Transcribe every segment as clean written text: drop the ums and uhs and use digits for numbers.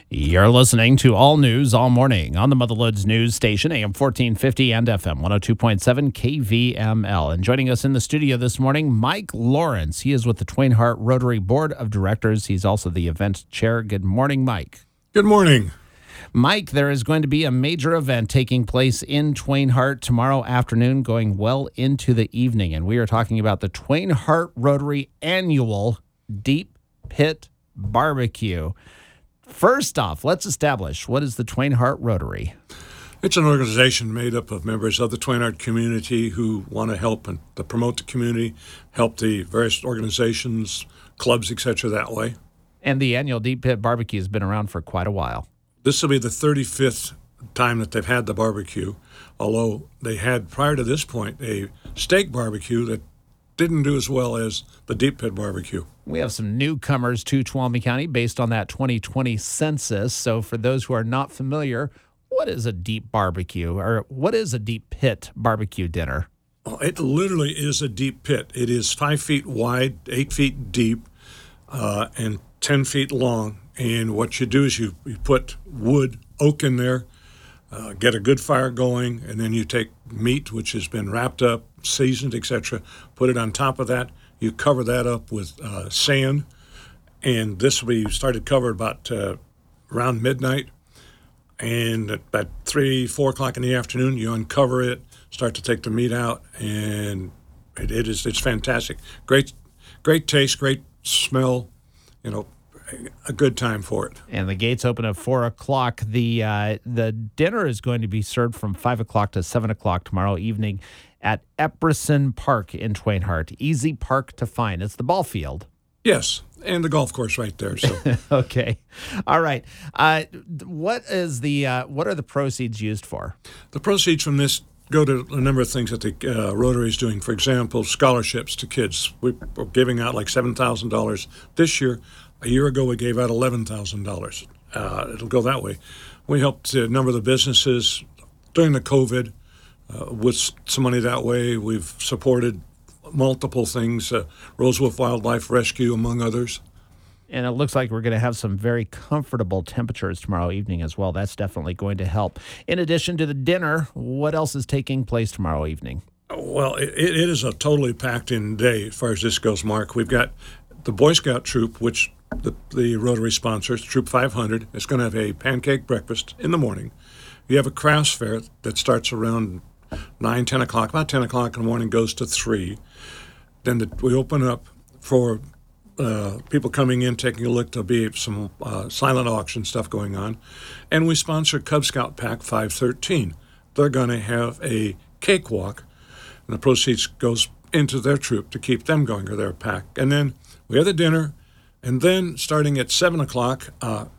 You're listening to All News All Morning on the Motherloods News Station, AM 1450 and FM 102.7 KVML. And joining us in the studio this morning, Mike Lawrence. He is with the Twain Harte Rotary Board of Directors. He's also the event chair. Good morning, Mike. Good morning. Mike, there is going to be a major event taking place in Twain Harte tomorrow afternoon, going well into the evening. And we are talking about the Twain Harte Rotary Annual Deep Pit Barbecue. First off, let's establish, what is the Twain Harte Rotary? It's an organization made up of members of the Twain Harte community who want to help and to promote the community, help the various organizations, clubs, etc. that way. And the annual Deep Pit Barbecue has been around for quite a while. This will be the 35th time that they've had the barbecue, although they had, prior to this point, a steak barbecue that didn't do as well as the Deep Pit Barbecue. We have some newcomers to Tuolumne County based on that 2020 census. So for those who are not familiar, what is a deep barbecue, or what is a deep pit barbecue dinner? Well, it literally is a deep pit. It is 5 feet wide, 8 feet deep, and 10 feet long. And what you do is you put wood, oak in there, get a good fire going, and then you take meat, which has been wrapped up, seasoned, etc., put it on top of that. You cover that up with sand, and this will be started covered about around midnight. And at about 3, 4 o'clock in the afternoon, you uncover it, start to take the meat out, and it's fantastic. Great taste, great smell, a good time for it. And the gates open at 4 o'clock. The dinner is going to be served from 5 o'clock to 7 o'clock tomorrow evening at Epperson Park in Twain Harte. Easy park to find. It's the ball field. Yes, and the golf course right there. So okay, all right. What are the proceeds used for? The proceeds from this go to a number of things that the Rotary is doing. For example, scholarships to kids. We're giving out like $7,000 this year. A year ago, we gave out $11,000. It'll go that way. We helped a number of the businesses during the COVID with some money that way. We've supported multiple things, Rosewolf Wildlife Rescue, among others. And it looks like we're going to have some very comfortable temperatures tomorrow evening as well. That's definitely going to help. In addition to the dinner, what else is taking place tomorrow evening? Well, it is a totally packed-in day as far as this goes, Mark. We've got the Boy Scout troop, which the Rotary sponsors, Troop 500. It's going to have a pancake breakfast in the morning. You have a crafts fair that starts around 9, 10 o'clock. About 10 o'clock in the morning, goes to 3. Then we open up for people coming in, taking a look. There'll be some silent auction stuff going on. And we sponsor Cub Scout Pack 513. They're going to have a cakewalk, and the proceeds goes into their troop to keep them going, or their pack. And then we have the dinner, and then starting at 7 o'clock,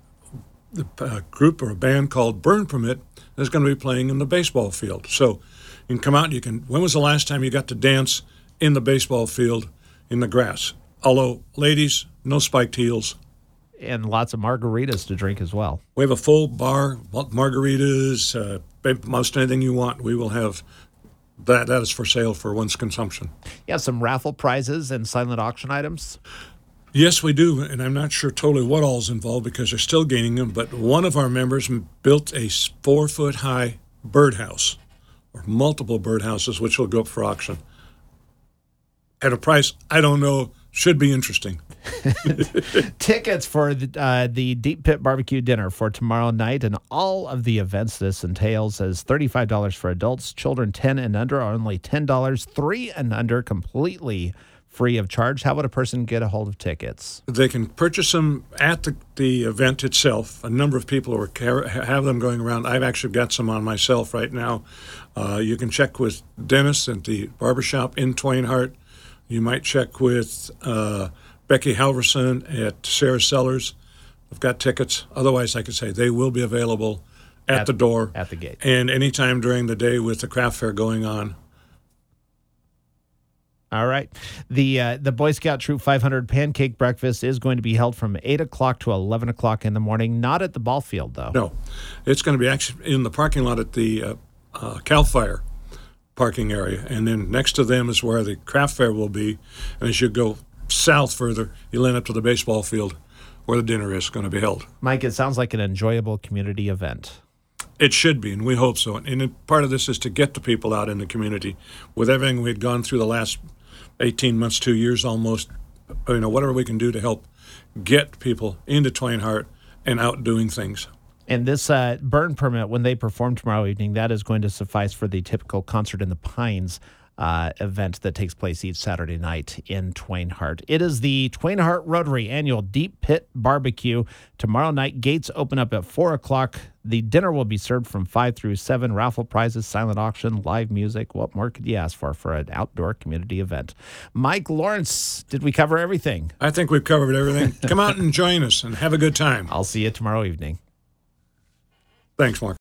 the group or a band called Burn Permit is going to be playing in the baseball field. So you can come out, when was the last time you got to dance in the baseball field in the grass? Although, ladies, no spiked heels. And lots of margaritas to drink as well. We have a full bar, margaritas, most anything you want. We will have that is for sale for one's consumption. You have some raffle prizes and silent auction items? Yes, we do, and I'm not sure totally what all is involved because they're still gaining them, but one of our members built a 4-foot-high birdhouse, or multiple birdhouses, which will go up for auction. At a price, I don't know, should be interesting. Tickets for the Deep Pit Barbecue Dinner for tomorrow night and all of the events this entails is $35 for adults. Children 10 and under are only $10. 3 and under completely free of charge. How would a person get a hold of tickets? They can purchase them at the event itself. A number of people have them going around. I've actually got some on myself right now. You can check with Dennis at the barbershop in Twain Harte. You might check with Becky Halverson at Sarah Sellers. I've got tickets. Otherwise, like I say, they will be available at the door. At the gate. And anytime during the day with the craft fair going on. All right. The Boy Scout Troop 500 Pancake Breakfast is going to be held from 8 o'clock to 11 o'clock in the morning, not at the ball field, though. No. It's going to be actually in the parking lot at the CAL FIRE parking area. And then next to them is where the craft fair will be. And as you go south further, you'll end up to the baseball field where the dinner is going to be held. Mike, it sounds like an enjoyable community event. It should be, and we hope so. And part of this is to get the people out in the community. With everything we've gone through the last 18 months, 2 years almost, whatever we can do to help get people into Twain Harte and out doing things. And this burn permit, when they perform tomorrow evening, that is going to suffice for the typical Concert in the Pines event that takes place each Saturday night in Twain Harte. It is the Twain Harte Rotary Annual Deep Pit Barbecue. Tomorrow night, gates open up at 4 o'clock. The dinner will be served from 5 through 7. Raffle prizes, silent auction, live music. What more could you ask for an outdoor community event? Mike Lawrence, did we cover everything? I think we've covered everything. Come out and join us and have a good time. I'll see you tomorrow evening. Thanks, Mark.